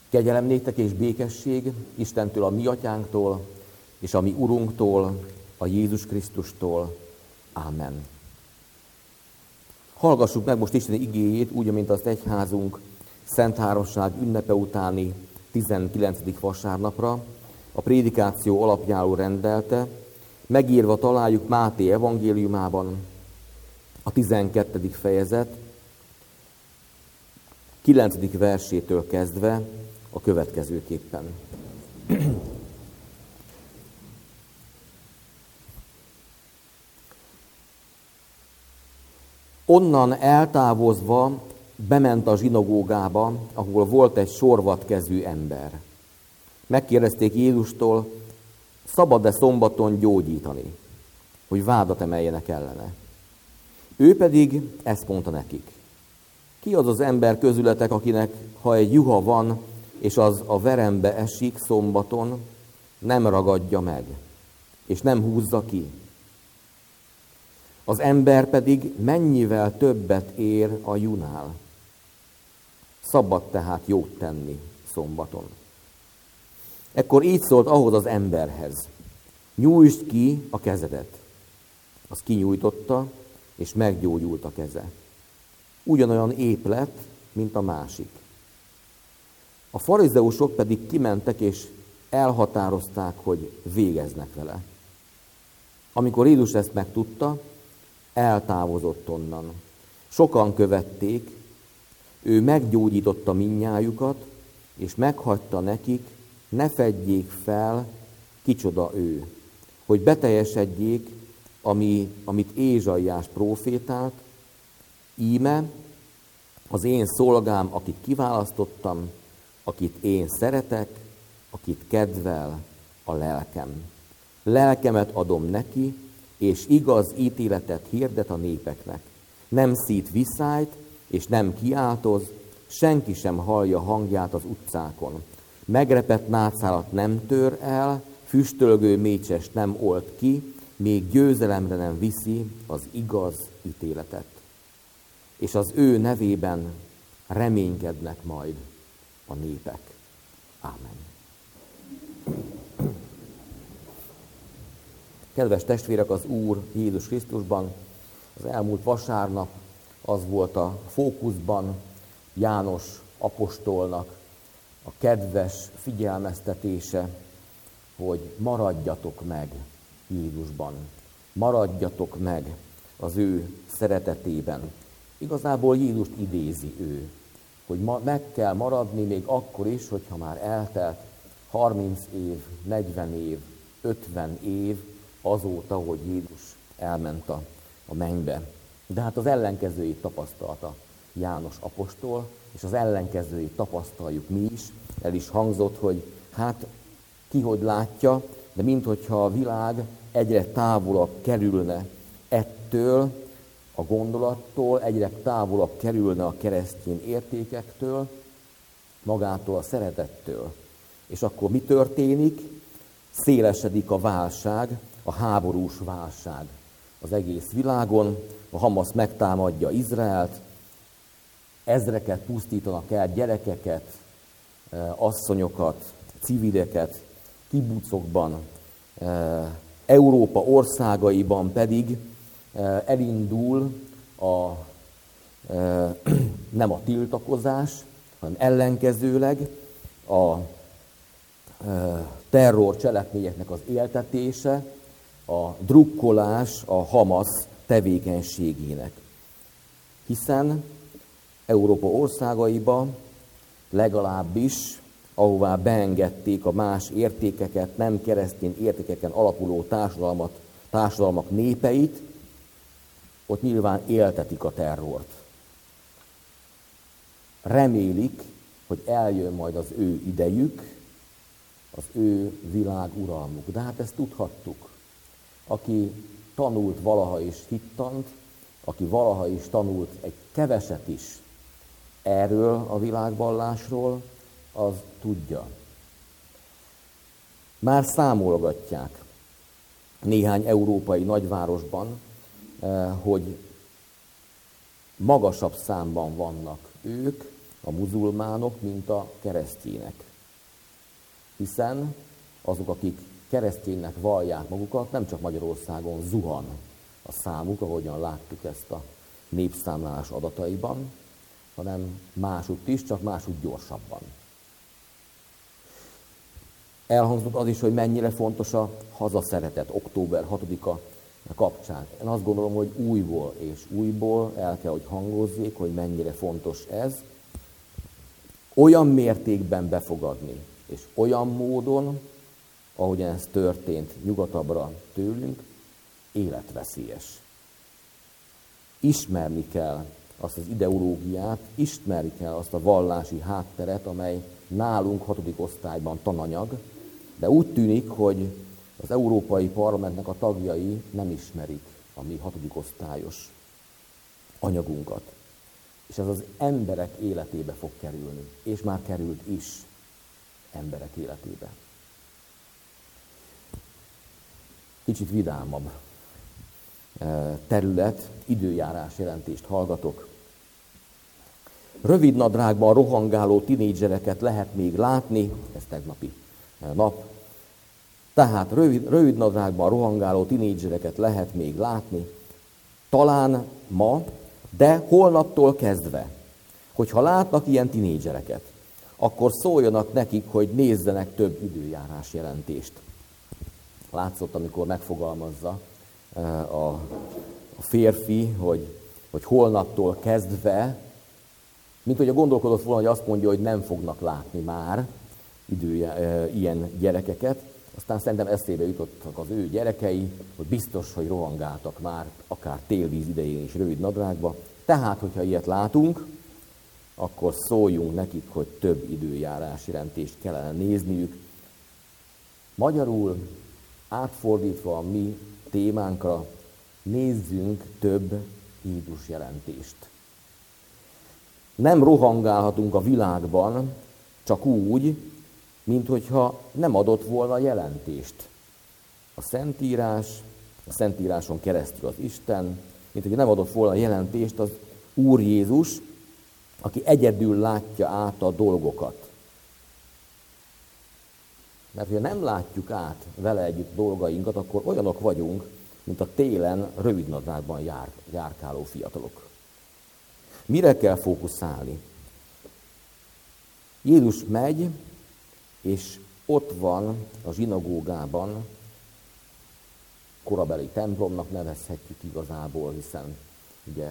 Kegyelem néktek és békesség Istentől, a mi atyánktól, és a mi Urunktól, a Jézus Krisztustól. Ámen. Hallgassuk meg most Isten igéjét, úgy, mint az egyházunk Szent Háromság ünnepe utáni 19. vasárnapra, a prédikáció alapjául rendelte, megírva találjuk Máté evangéliumában, a 12. fejezet, 9. versétől kezdve a következőképpen. Onnan eltávozva bement a zsinagógába, ahol volt egy sorvadkezű ember. Megkérdezték Jézustól, szabad-e szombaton gyógyítani, hogy vádat emeljenek ellene. Ő pedig ezt mondta nekik. Ki az az ember közületek, akinek, ha egy juha van, és az a verembe esik szombaton, nem ragadja meg, és nem húzza ki? Az ember pedig mennyivel többet ér a junál. Szabad tehát jót tenni szombaton. Ekkor így szólt ahhoz az emberhez. Nyújtsd ki a kezedet. Az kinyújtotta, és meggyógyult a keze. Ugyanolyan ép lett, mint a másik. A farizeusok pedig kimentek, és elhatározták, hogy végeznek vele. Amikor Jézus ezt megtudta, eltávozott onnan. Sokan követték, ő meggyógyította mindnyájukat, és meghagyta nekik, ne fedjék fel, kicsoda ő, hogy beteljesedjék, amit Ézsaiás prófétált, íme az én szolgám, akit kiválasztottam, akit én szeretek, akit kedvel a lelkem. Lelkemet adom neki, és igaz ítéletet hirdet a népeknek. Nem szít viszályt, és nem kiáltoz, senki sem hallja hangját az utcákon. Megrepett nátszálat nem tör el, füstölgő mécsest nem old ki, még győzelemre nem viszi az igaz ítéletet. És az ő nevében reménykednek majd a népek. Ámen. Kedves testvérek, az Úr Jézus Krisztusban az elmúlt vasárnap az volt a fókuszban János apostolnak a kedves figyelmeztetése, hogy maradjatok meg Jézusban, maradjatok meg az ő szeretetében. Igazából Jézust idézi ő, hogy meg kell maradni még akkor is, hogyha már eltelt 30 év, 40 év, 50 év azóta, hogy Jézus elment a mennybe. De hát az ellenkezőjét tapasztalta János apostol, és az ellenkezőjét tapasztaljuk mi is. El is hangzott, hogy hát ki hogy látja, de minthogyha a világ egyre távolabb kerülne ettől a gondolattól, egyre távolabb kerülne a keresztény értékektől, magától a szeretettől. És akkor mi történik? Szélesedik a válság, a háborús válság az egész világon. A Hamasz megtámadja Izraelt, ezreket pusztítanak el, gyerekeket, asszonyokat, civileket, kibucokban, Európa országaiban pedig elindul nem a tiltakozás, hanem ellenkezőleg a terror cselekményeknek az éltetése, a drukkolás a Hamasz tevékenységének. Hiszen Európa országaiba legalábbis, ahová beengedték a más értékeket, nem keresztény értékeken alapuló társadalmak népeit, ott nyilván éltetik a terrort. Remélik, hogy eljön majd az ő idejük, az ő világuralmuk. De hát ezt tudhattuk. Aki tanult valaha is hittant, aki valaha is tanult egy keveset is erről a világvallásról, az tudja. Már számolgatják néhány európai nagyvárosban, hogy magasabb számban vannak ők, a muzulmánok, mint a keresztények. Hiszen azok, akik kereszténynek vallják magukat, nem csak Magyarországon zuhan a számuk, ahogyan láttuk ezt a népszámlálás adataiban, hanem másutt is, csak másutt gyorsabban. Elhangzott az is, hogy mennyire fontos a hazaszeretet október 6-a kapcsán. Én azt gondolom, hogy újból és újból el kell, hogy hangozzék, hogy mennyire fontos ez. Olyan mértékben befogadni, és olyan módon, ahogyan ez történt nyugatabbra tőlünk, életveszélyes. Ismerni kell azt az ideológiát, ismerni kell azt a vallási hátteret, amely nálunk 6. osztályban tananyag, de úgy tűnik, hogy az Európai Parlamentnek a tagjai nem ismerik a mi 6. osztályos anyagunkat. És ez az emberek életébe fog kerülni, és már került is emberek életébe. Kicsit vidámabb terület, időjárás jelentést hallgatok. Rövidnadrágban rohangáló tinédzsereket lehet még látni, ez tegnapi nap, tehát rövidnadrágban rohangáló tinédzsereket lehet még látni, talán ma, de holnaptól kezdve, hogyha látnak ilyen tinédzsereket, akkor szóljanak nekik, hogy nézzenek több időjárás jelentést. Látszott, amikor megfogalmazza a férfi, hogy holnaptól kezdve, mint hogy gondolkodott volna, hogy azt mondja, hogy nem fognak látni már ilyen gyerekeket. Aztán szerintem eszébe jutottak az ő gyerekei, hogy biztos, hogy rohangáltak már, akár télvíz idején is rövid nadrágba. Tehát, hogyha ilyet látunk, akkor szóljunk nekik, hogy több időjárás jelentést kellene nézniük. Magyarul, átfordítva a mi témánkra, nézzünk több Jézus jelentést. Nem rohangálhatunk a világban csak úgy, mint hogyha nem adott volna jelentést. A Szentíráson keresztül az Isten, mint hogyha nem adott volna jelentést az Úr Jézus, aki egyedül látja át a dolgokat. Mert ha nem látjuk át vele együtt dolgainkat, akkor olyanok vagyunk, mint a télen rövidnadrágban járkáló fiatalok. Mire kell fókuszálni? Jézus megy, és ott van a zsinagógában, korabeli templomnak nevezhetjük igazából, hiszen ugye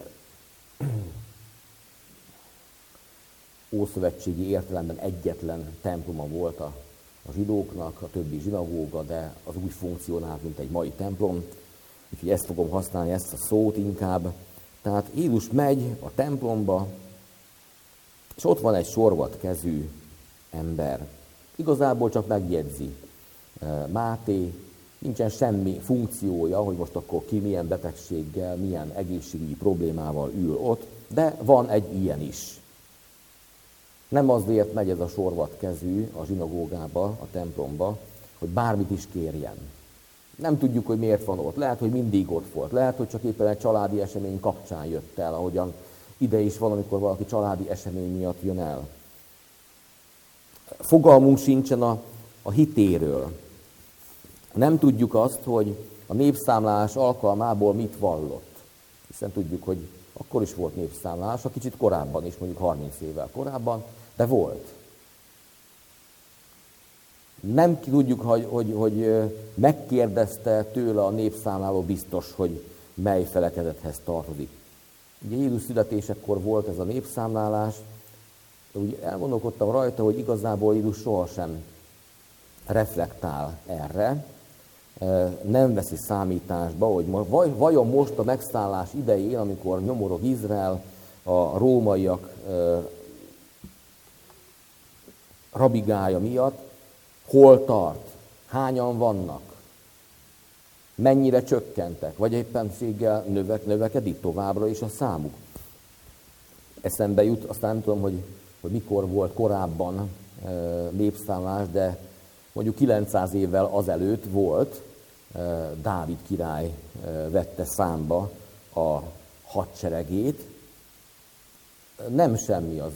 ószövetségi értelemben egyetlen temploma volt a zsidóknak, a többi zsinagóga, de az úgy funkcionált, mint egy mai templom. Úgyhogy ezt fogom használni, ezt a szót inkább. Tehát Jézus megy a templomba, és ott van egy sorvat kezű ember. Igazából csak megjegyzi Máté, nincsen semmi funkciója, hogy most akkor ki milyen betegséggel, milyen egészségügyi problémával ül ott, de van egy ilyen is. Nem azért megy ez a sorvat kezű a zsinagógába, a templomba, hogy bármit is kérjen. Nem tudjuk, hogy miért van ott. Lehet, hogy mindig ott volt. Lehet, hogy csak éppen egy családi esemény kapcsán jött el, ahogyan ide is van, amikor valaki családi esemény miatt jön el. Fogalmunk sincsen a hitéről. Nem tudjuk azt, hogy a népszámlálás alkalmából mit vallott. Hiszen tudjuk, hogy akkor is volt népszámlálás, a kicsit korábban is, mondjuk 30 évvel korábban, de volt. Nem tudjuk, hogy megkérdezte tőle a népszámláló biztos, hogy mely felekezethez tartozik. Ugye Jézus születésekor volt ez a népszámlálás, de úgy elgondolkodtam rajta, hogy igazából Jézus sohasem reflektál erre, nem veszi számításba, hogy vajon most a megszállás idején, amikor nyomorog Izrael, a rómaiak rabigája miatt, hol tart, hányan vannak, mennyire csökkentek, vagy éppenséggel növekedik továbbra is a számuk. Eszembe jut, aztán nem tudom, hogy mikor volt korábban népszámlás, de mondjuk 900 évvel azelőtt volt, Dávid király vette számba a hadseregét. Nem semmi azért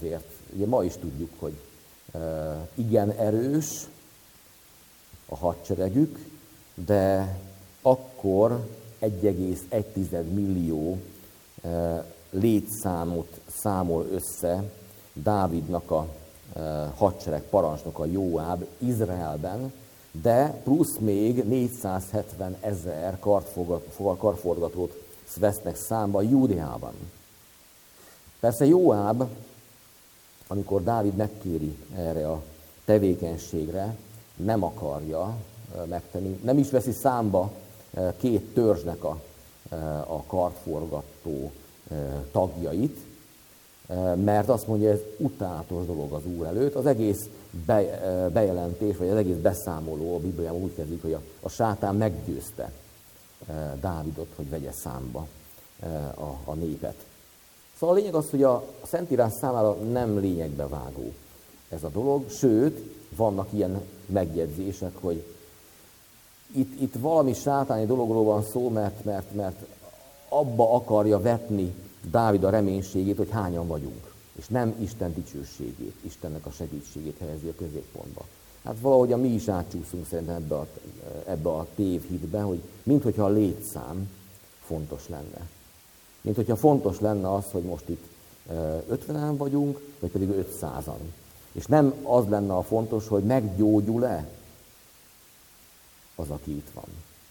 ugye ma is tudjuk, hogy igen erős a hadseregük, de akkor 1,1 millió létszámot számol össze Dávidnak a hadsereg parancsnoka Jóáb Izraelben, de plusz még 470 000 karforgatót vesznek számba Júdeában. Persze Jóáb, amikor Dávid megkéri erre a tevékenységre, nem akarja megtenni, nem is veszi számba két törzsnek a kartforgató tagjait, mert azt mondja, ez utálatos dolog az Úr előtt. Az egész bejelentés, vagy az egész beszámoló a Bibliában úgy kezdődik, hogy a sátán meggyőzte Dávidot, hogy vegye számba a népet. Szóval a lényeg az, hogy a Szentírás számára nem lényegbe vágó ez a dolog, sőt, vannak ilyen megjegyzések, hogy itt valami sátáni dologról van szó, mert abba akarja vetni Dávid a reménységét, hogy hányan vagyunk, és nem Isten dicsőségét, Istennek a segítségét helyezi a középpontba. Hát valahogyan mi is átcsúszunk szerintem ebbe a tévhitbe, hogy minthogyha a létszám fontos lenne. Minthogyha fontos lenne az, hogy most itt 50-en vagyunk, vagy pedig 500-an. És nem az lenne a fontos, hogy meggyógyul-e az, aki itt van.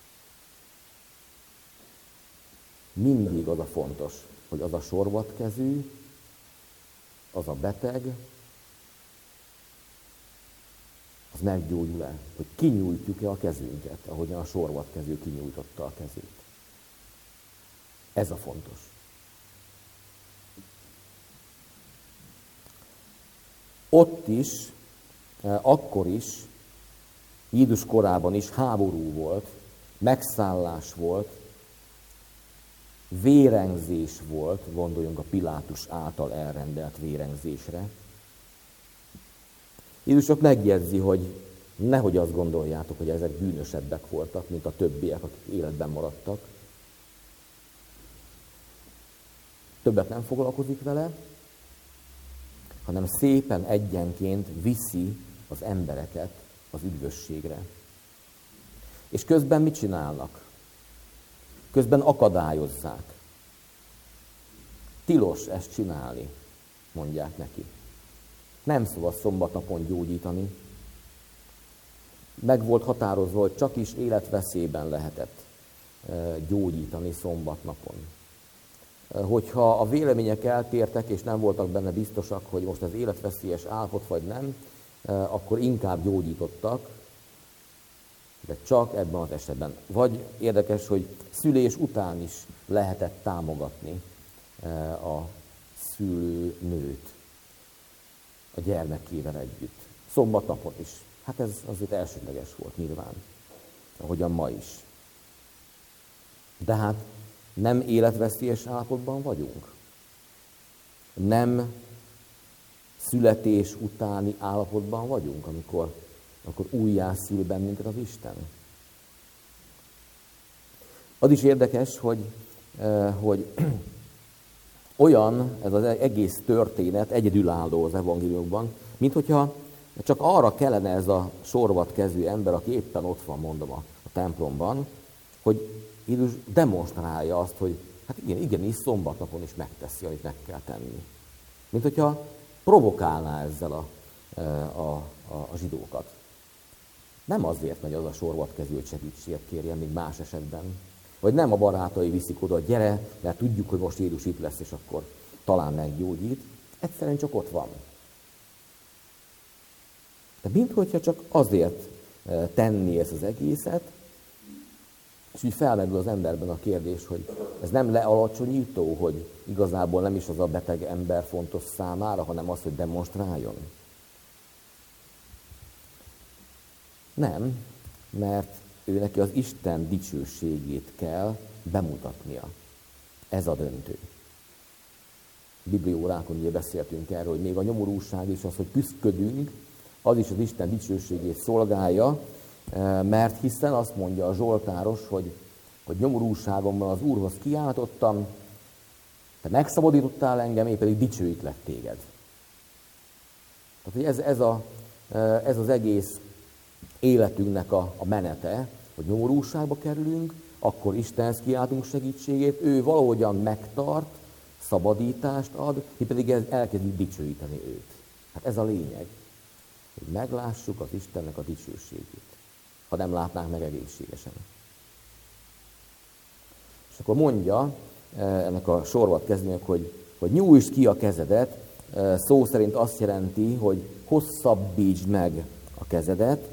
Mindig az a fontos, hogy az a sorvatkezű, az a beteg, az meggyógyul-e, hogy kinyújtjuk-e a kezünket, ahogyan a sorvatkező kinyújtotta a kezét. Ez a fontos. Ott is, akkor is, Jézus korában is háború volt, megszállás volt, vérengzés volt, gondoljunk a Pilátus által elrendelt vérengzésre. Jézus csak megjegyzi, hogy nehogy azt gondoljátok, hogy ezek bűnösebbek voltak, mint a többiek, akik életben maradtak. Többet nem foglalkozik vele, hanem szépen egyenként viszi az embereket az üdvösségre. És közben mit csinálnak? Közben akadályozzák. Tilos ezt csinálni, mondják neki. Nem szabad szombatnapon gyógyítani. Meg volt határozva, hogy csak is életveszélyben lehetett gyógyítani szombatnapon. Hogyha a vélemények eltértek, és nem voltak benne biztosak, hogy most az életveszélyes állapot vagy nem, akkor inkább gyógyítottak, de csak ebben az esetben. Vagy érdekes, hogy szülés után is lehetett támogatni a szülőnőt a gyermekével együtt. Szombatnapon is. Hát ez azért elsődleges volt nyilván, ahogyan ma is. De hát nem életveszélyes állapotban vagyunk. Nem születés utáni állapotban vagyunk, amikor újjászül bennünket az Isten. Az is érdekes, hogy olyan ez az egész történet egyedülálló az evangéliumban, mint hogyha csak arra kellene ez a sorvatkezű ember, aki éppen ott van, mondom, a templomban, hogy Jézus demonstrálja azt, hogy hát igenis szombatnapon is megteszi, amit meg kell tenni. Mint hogyha provokálná ezzel a zsidókat. Nem azért megy az a sorvatkező, hogy segítséget kérjen, mint más esetben. Vagy nem a barátai viszik oda, gyere, mert tudjuk, hogy most Jézus itt lesz, és akkor talán meggyógyít. Egyszerűen csak ott van. De minthogyha csak azért tenni ezt az egészet, és úgy felmerül az emberben a kérdés, hogy ez nem lealacsonyító, hogy igazából nem is az a beteg ember fontos számára, hanem az, hogy demonstráljon. Nem, mert ő neki az Isten dicsőségét kell bemutatnia. Ez a döntő. Bibliórákon ugye beszéltünk erről, hogy még a nyomorúság is az, hogy küszködünk, az is az Isten dicsőségét szolgálja, mert hiszen azt mondja a zsoltáros, hogy nyomorúságomban az Úrhoz kiáltottam, te megszabadítottál engem, én pedig dicsőítlek téged. Tehát, hogy ez az egész életünknek a menete, hogy nyomorúságba kerülünk, akkor Istenhez kiáltunk segítségét, ő valahogyan megtart, szabadítást ad, mi pedig elkezdjük dicsőíteni őt. Hát ez a lényeg, hogy meglássuk az Istennek a dicsőségét, ha nem látnánk meg egészségesen. És akkor mondja ennek a sorvat kezdőnek, hogy nyújtsd ki a kezedet, szó szerint azt jelenti, hogy hosszabbítsd meg a kezedet,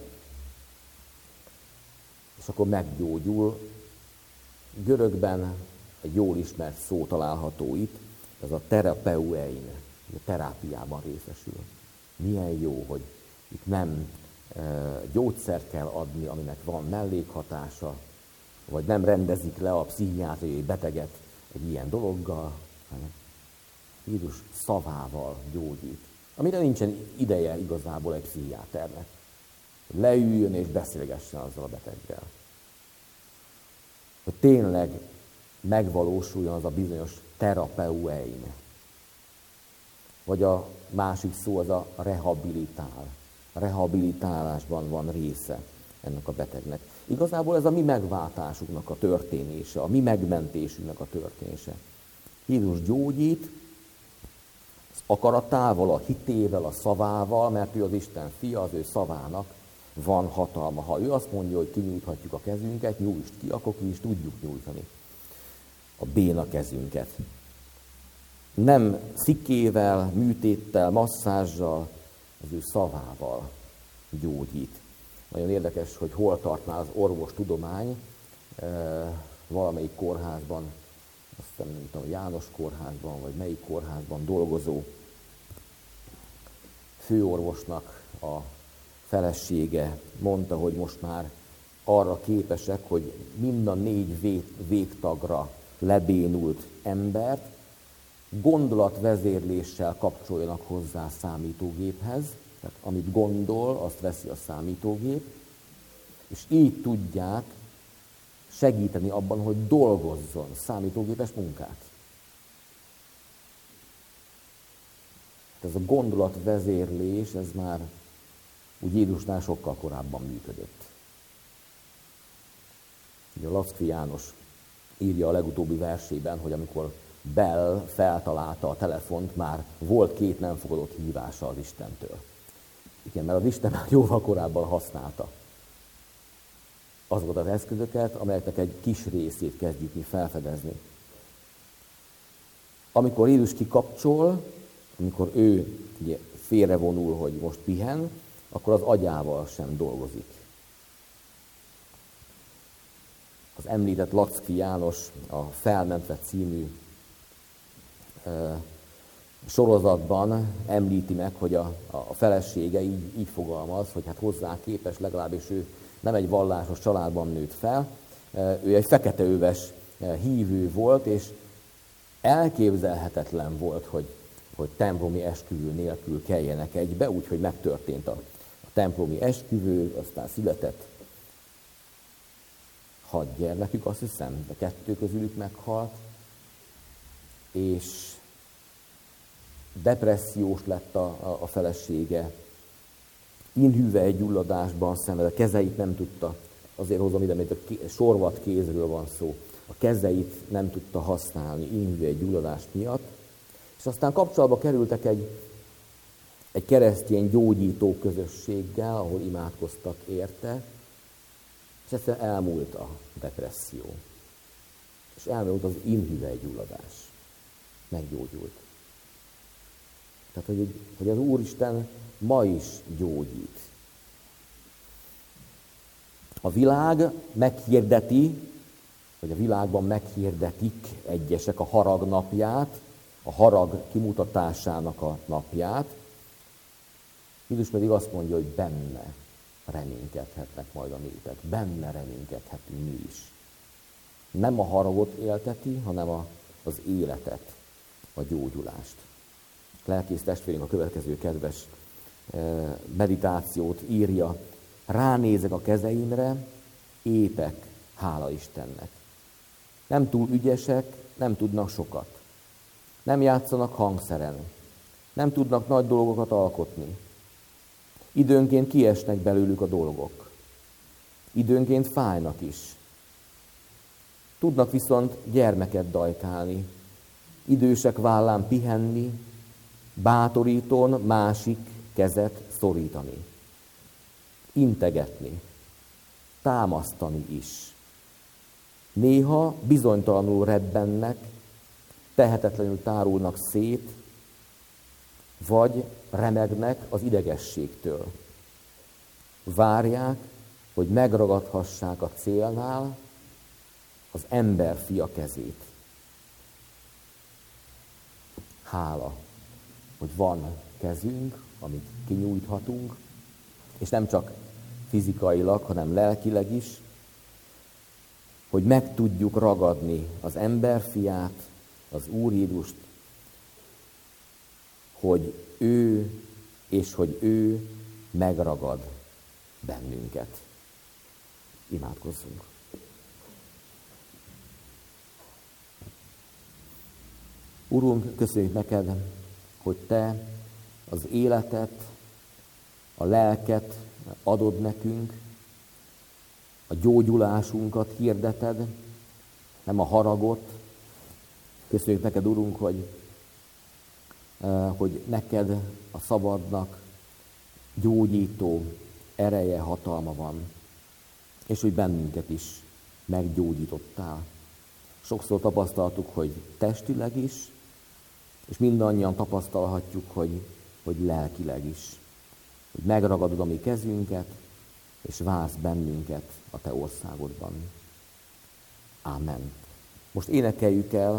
és akkor meggyógyul. Görögben egy jól ismert szó található itt, ez a terapeuein, a terápiában részesül. Milyen jó, hogy itt nem gyógyszert kell adni, aminek van mellékhatása, vagy nem rendezik le a pszichiátriai beteget egy ilyen dologgal, hanem Jézus szavával gyógyít. Amire nincsen ideje igazából egy pszichiáternek. Leüljön és beszélgessen azzal a beteggel. Hogy tényleg megvalósuljon az a bizonyos terapeuein. Vagy a másik szó az a rehabilitál. A rehabilitálásban van része ennek a betegnek. Igazából ez a mi megváltásunknak a történése, a mi megmentésünknek a történése. Jézus gyógyít, az akaratával, a hitével, a szavával, mert ő az Isten fia, az ő szavának van hatalma. Ha ő azt mondja, hogy kinyújthatjuk a kezünket, nyújtsd ki, akkor ki is tudjuk nyújtani a béna kezünket. Nem szikével, műtéttel, masszázsal, az ő szavával gyógyít. Nagyon érdekes, hogy hol tart már az orvostudomány, valamelyik kórházban, azt hiszem, nem tudom, János kórházban, vagy melyik kórházban dolgozó főorvosnak a felesége mondta, hogy most már arra képesek, hogy mind a 4 végtagra lebénult embert gondolatvezérléssel kapcsoljanak hozzá a számítógéphez, tehát amit gondol, azt veszi a számítógép, és így tudják segíteni abban, hogy dolgozzon számítógépes munkát. Ez a gondolatvezérlés, ez már úgy Jézusnál sokkal korábban működött. Ugye a Lackfi János írja a legutóbbi versében, hogy amikor Bell feltalálta a telefont, már volt 2 nem fogadott hívása az Istentől. Igen, mert az Isten már jóval korábban használta azokat az eszközöket, amelyeknek egy kis részét kezdjük mi felfedezni. Amikor Jézus kikapcsol, amikor ő ugye félrevonul, hogy most pihen, akkor az agyával sem dolgozik. Az említett Lackfi János a Felmentve című sorozatban említi meg, hogy a felesége így fogalmaz, hogy hát hozzá képes, legalábbis ő nem egy vallásos családban nőtt fel, ő egy feketeöves hívő volt, és elképzelhetetlen volt, hogy templomi esküvő nélkül keljenek egybe, úgyhogy megtörtént a templomi esküvő, aztán született 6 gyermekük, azt hiszem, de 2 közülük meghalt, és depressziós lett a felesége, inhüvelygyulladásban szenved, a kezeit nem tudta, azért hozom ide, mert a sorvat kézről van szó, a kezeit nem tudta használni inhüvelygyulladás miatt, és aztán kapcsolatba kerültek egy keresztény gyógyító közösséggel, ahol imádkoztak érte, és egyszerűen elmúlt a depresszió. És elmúlt az inhüvelygyulladás. Meggyógyult. Tehát, hogy az Úristen ma is gyógyít. A világ meghirdeti, vagy a világban meghirdetik egyesek a harag napját, a harag kimutatásának a napját. Jézus pedig azt mondja, hogy benne reménykedhetnek majd a népek. Benne reménykedhetünk mi is. Nem a haragot élteti, hanem az életet, a gyógyulást. Lelkész testvérünk a következő kedves meditációt írja. Ránézek a kezeimre, épek, hála Istennek. Nem túl ügyesek, nem tudnak sokat. Nem játszanak hangszeren. Nem tudnak nagy dolgokat alkotni. Időnként kiesnek belőlük a dolgok. Időnként fájnak is. Tudnak viszont gyermeket dajkálni, idősek vállán pihenni, bátorítón másik kezet szorítani, integetni, támasztani is. Néha bizonytalanul rebbennek, tehetetlenül tárulnak szét, vagy remegnek az idegességtől. Várják, hogy megragadhassák a célnál az ember fia kezét. Hála, hogy van kezünk, amit kinyújthatunk, és nem csak fizikailag, hanem lelkileg is, hogy meg tudjuk ragadni az ember fiát, az Úr Jézust, hogy ő megragad bennünket. Imádkozzunk. Urunk, köszönjük neked, hogy te az életet, a lelket adod nekünk, a gyógyulásunkat hirdeted, nem a haragot. Köszönjük neked, Urunk, hogy neked a szabadnak gyógyító ereje, hatalma van, és hogy bennünket is meggyógyítottál. Sokszor tapasztaltuk, hogy testileg is, és mindannyian tapasztalhatjuk, hogy lelkileg is. Hogy megragadod a mi kezünket, és vársz bennünket a te országodban. Ámen. Most énekeljük el